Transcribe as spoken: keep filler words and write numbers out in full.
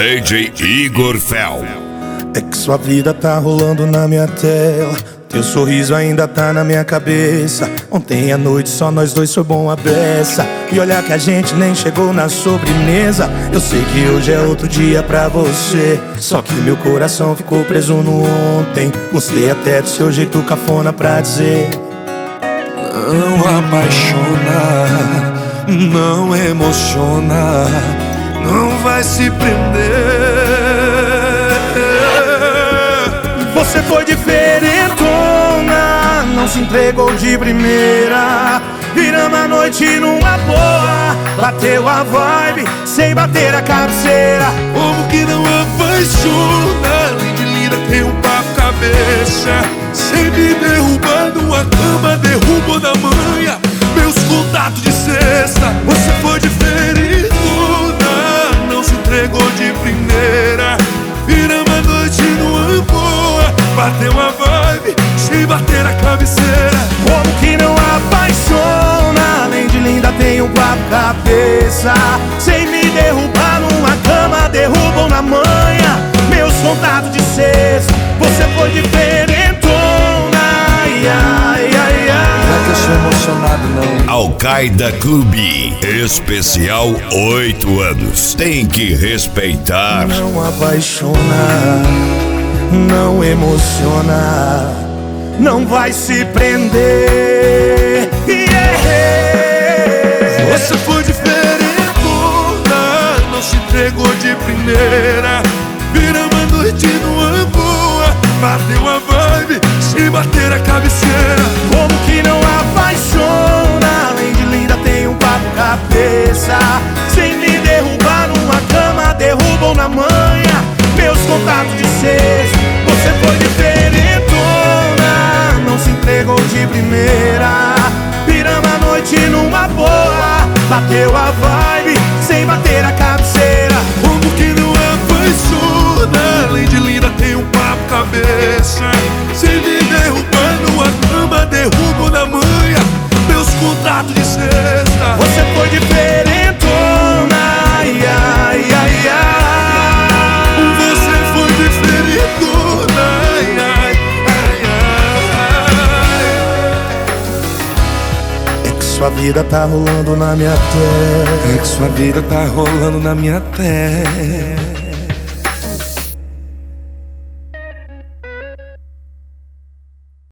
D J Igor Fel. É que sua vida tá rolando na minha tela, teu sorriso ainda tá na minha cabeça. Ontem à noite só nós dois foi bom a beça. E olha que a gente nem chegou na sobremesa. Eu sei que hoje é outro dia pra você, só que meu coração ficou preso no ontem. Gostei até do seu jeito cafona pra dizer: não apaixona, não emociona, não vai se prender. Você foi diferentona, não se entregou de primeira. Viramos a noite numa boa, bateu a vibe sem bater a cabeceira. Como que não apaixona, além de linda tem um papo cabeça. Sempre derrubando a cama, derrubou na manha meus contatos de sexta. Você foi diferentona, não se entregou de primeira. Viramos a noite numa boa, bateu a vibe sem bater a cabeceira. Como que não apaixona, além de linda tem um papo cabeça. Sem me derrubar numa cama, derrubam na manha meus contatos de sexta. Você foi diferentona, ai, ai, ai, ai. Não é que eu sou emocionado não. Al-Qaeda Clube Especial oito anos. Tem que respeitar. Não apaixona, não emociona, não vai se prender. Yeah. Você foi diferentona, não se entregou de primeira. Viramos a noite numa boa, bateu a vibe sem bater a cabeceira. Como que não apaixona, além de linda tem um papo cabeça. Sem me derrubar numa cama, derrubam na manha meus contatos de sexta. Você foi diferentona, não se entregou de primeira. Viramos a noite numa boa, bateu a vibe sem bater a cabeceira. Como que não apaixona, além de linda tem um papo cabeça. Sem me derrubar numa cama, derrubo na manha meus contatos de sexta. Você foi diferentona, ai, ai, ai, ai. Você foi diferentona, ai, ai, ai, ai. É que sua vida tá rolando na minha tela. É que sua vida tá rolando na minha tela.